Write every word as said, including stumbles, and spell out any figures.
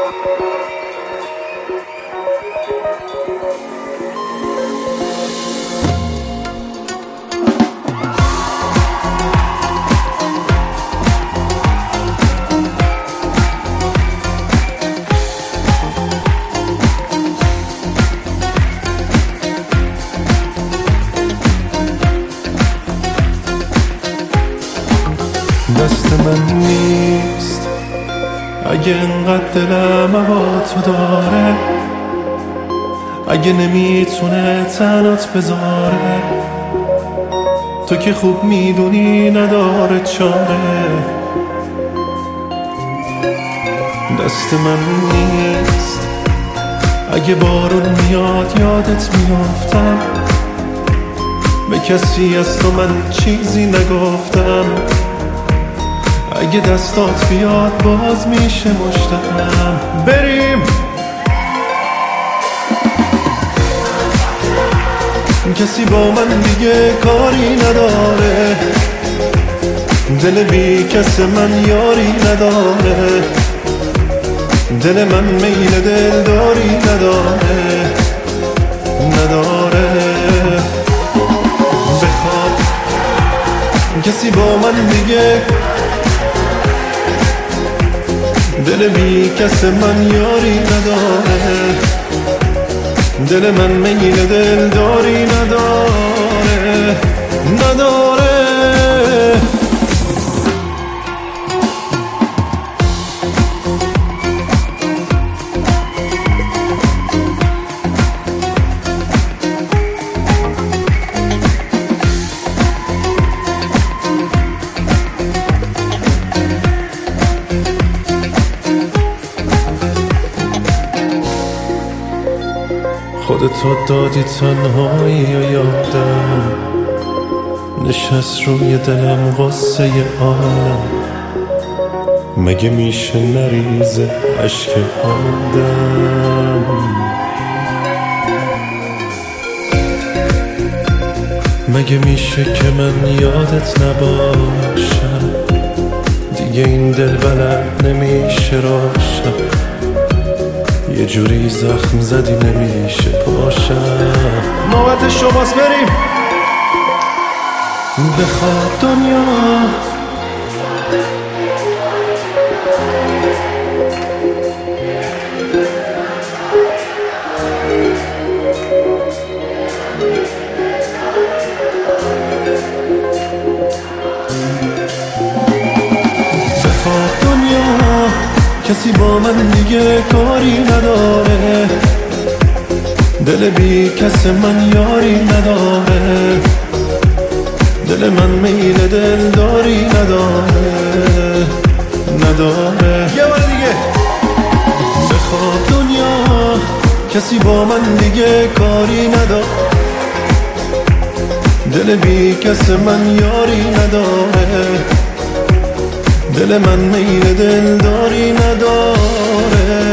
دست من نیست اگه انقدر دلم هوا تو داره، اگه نمیتونه تنات بذاره، تو که خوب میدونی نداره چاره. دست من نیست اگه بارون میاد یادت میافتم، به کسی از تو من چیزی نگفتم، اگه دستات بیاد باز میشه مشتم. بریم کسی با من دیگه کاری نداره، دل بی کس من یاری نداره، دل من میل دل داری نداره نداره. بخواد کسی با من دیگه دل بی کس من یاری نداره، دل من میل دل داری نداره نداره. خودتو دادی تنهایی و یادم نشست روی دلم غصه عالم، مگه میشه نریزه عشق آدم؟ مگه میشه که من یادت نباشم، دیگه این دل بلد نمیشه راشم، یه جوری زخم زدی نمیشه پاشم. نوبت شماست بریم. بخواد دنیا بخواد دنیا کسی با من دیگه کاری نداره، دل بی کس من یاری نداره، دل من میل دل داری نداره نداره. یه بار دیگه. بخواد دنیا کسی با من دیگه کاری نداره، دل بی کس من یاری نداره، دل من میل دل داری نداره